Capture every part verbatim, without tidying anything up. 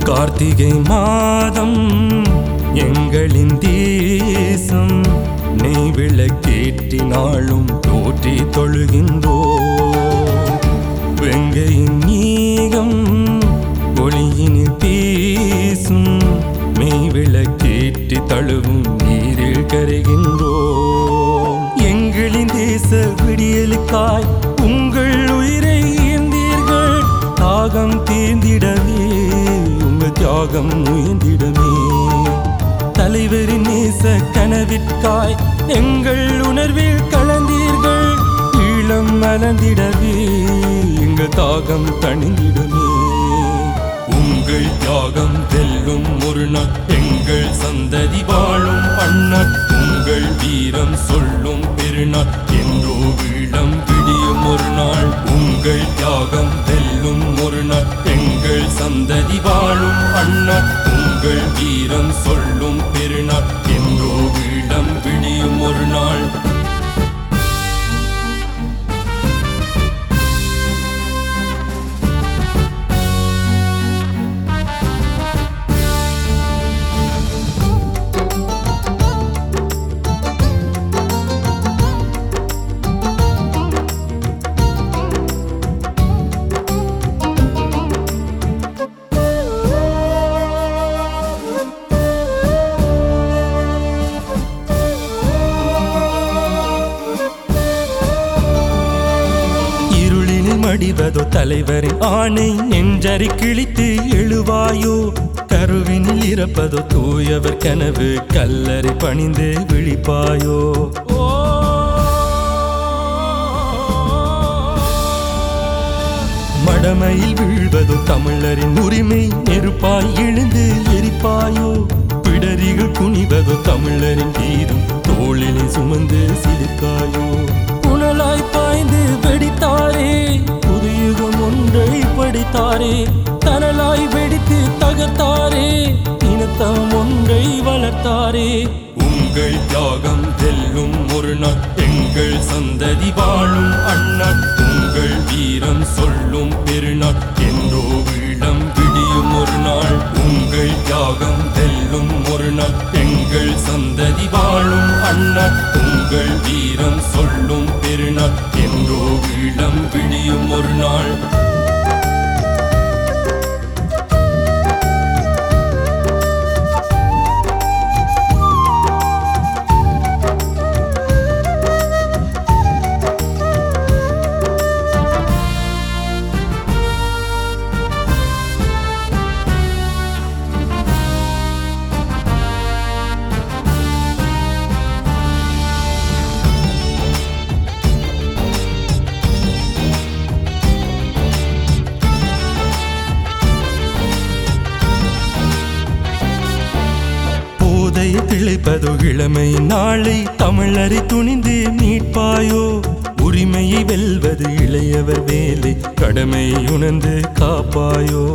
கார்த்திகை மாதம் எங்களின் தேசம் நெய் விளக்கேற்றி நாளும் போற்றி தொழுகின்றோம். வெங்கையின் நீகம் ஒளியினில் பேசும் மெய் விளக்கேற்றி தழுவும் நீரில் கரைகின்றோம். எங்களின் தேச விடியலுக்காய் உங்கள் உயிரை ஈந்தீர்கள். தாகம் தீர்ந்திடவே உங்கள் தியாகம் உயர்ந்திடமே. தலைவரின் நேச கனவிற்காய் எங்கள் உணர்வில் கலந்தீர்கள். ஈழம் மலர்ந்திடவே எங்கள் தாகம் தணிந்திடுமே. உங்கள் தியாகம் வெல்லும் ஒரு நாள் எங்கள் சந்ததி வாழும் அண்ணன். உங்கள் வீரம் சொல்லும் பெருநாள் என்றோ வீழம் விடியும் ஒரு நாள். உங்கள் தியாகம் வெல்லும் ஒரு நாள் எங்கள் சந்ததி வாழும் அண்ணன். உங்கள் வீரம் சொல்லும் பெருநாள் என்றோ வீழம் விடியும் ஒரு நாள். மடிவதோ தலைவரின் ஆணை நெஞ்சறி கிழித்து எழுவாயோ. கருவினில் இறப்பதோ தூயவர் கனவு கல்லறை பணிந்து விழிப்பாயோ. மடமையில் வீழ்வதோ தமிழரின் உரிமை நெருப்பாய் எழுந்து எரிப்பாயோ. பிடரிகள் குனிவதோ தமிழரின் வீரம் தோளினை சுமந்து சிலிர்க்காயோ. புனலாய் பாய்ந்து வெடித்தாரே புதுயுகம் ஒன்றை படித்தாரே. தனலாய் வெடித்து தகர்த்தாரே இனத்தம் ஒன்றை வளர்த்தாரே. உங்கள் தியாகம் வெல்லும் ஒரு நாள் எங்கள் சந்ததி வாழும் அண்ணன். உங்கள் வீரம் சொல்லும் பெருநாள் என்றோ வீழம் விடியும் ஒரு நாள். உங்கள் தியாகம் வெல்லும் ஒரு நாள் எங்கள் சந்ததி வாழும் அண்ணன். உங்கள் வீரம் சொல்லும் பெருநாள் என்றோ வீழம் விடியும் ஒரு நாள். திளைப்பதோ இளமை நாளை தமிழரை துணிந்து மீட்பாயோ. உரிமையை வெல்வது இளையவர் வேலை கடமை உணர்ந்து காப்பாயோ.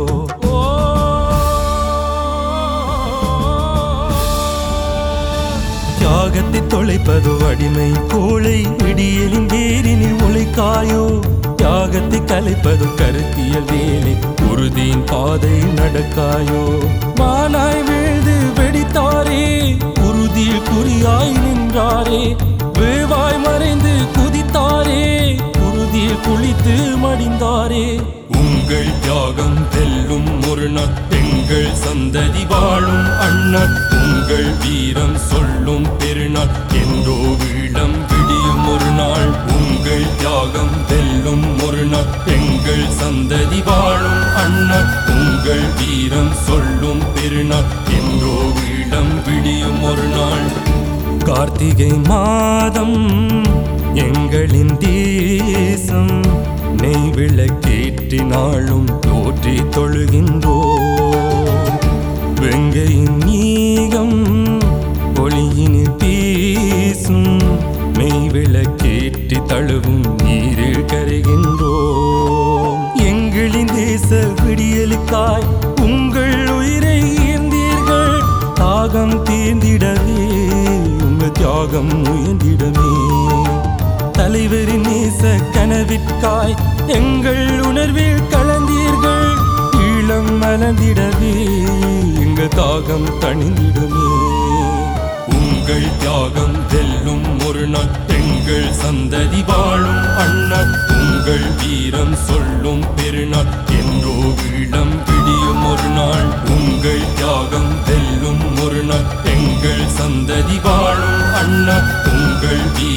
தியாகத்தை தொலைப்பதோ அடிமை கோளை விடியலின் வேரினில் உழைக்காயோ. தியாகத்தை கலைப்பதோ கருத்தியல் வேலை உறுதியின் பாதை நடக்காயோ. மானாய் வீழ்ந்து வெடித்தாரே உறுதியில் குறியாய் நின்றாரே. வேவாய் மறைந்து குதித்தாரே உறுதியில் குளித்து மடிந்தாரே. உங்கள் தியாகம் வெல்லும் ஒரு நாள் எங்கள் சந்ததி வாழும் அண்ணன். உங்கள் வீரம் சொல்லும் பெருநாள் என்றோ வீழம் விடியும் ஒரு நாள். உங்கள் தியாகம் வெல்லும் ஒரு நாள் எங்கள் சந்ததி வாழும் அண்ணன். உங்கள் வீரம் சொல்லும் பெருநாள் என்றோ வீழம் விடியும் ஒரு நாள். கார்த்திகை மாதம் எங்களின் தேசம் நெய் விளக்கேற்றி நாளும் போற்றி தொழுகின்றோம். வெங்கையின் நீகம் ஒளியினில் பேசும் மெய் விளக்கேற்றி தழுவும் நீரில் கரைகின்றோம். எங்களின் தேச விடியலுக்காய் உங்கள் உயிரை ஈந்தீர்கள். தாகம் தீர்ந்திடவே உங்கள் தியாகம் உயர்ந்திடமே. தலைவரின் நேச கனவிற்காய் எங்கள் உணர்வில் கலந்தீர்கள். ஈழம் மலர்ந்திடவே தாகம் தணிந்திடுமே. உங்கள் தியாகம் வெல்லும் ஒரு நாள் எங்கள் சந்ததி வாழும் அண்ணல். உங்கள் வீரம் சொல்லும் பெருநாள் என்றோ இளம் விடியும் ஒரு நாள். உங்கள் தியாகம் வெல்லும் ஒரு நாள் எங்கள் சந்ததி வாழும் அண்ணல். உங்கள்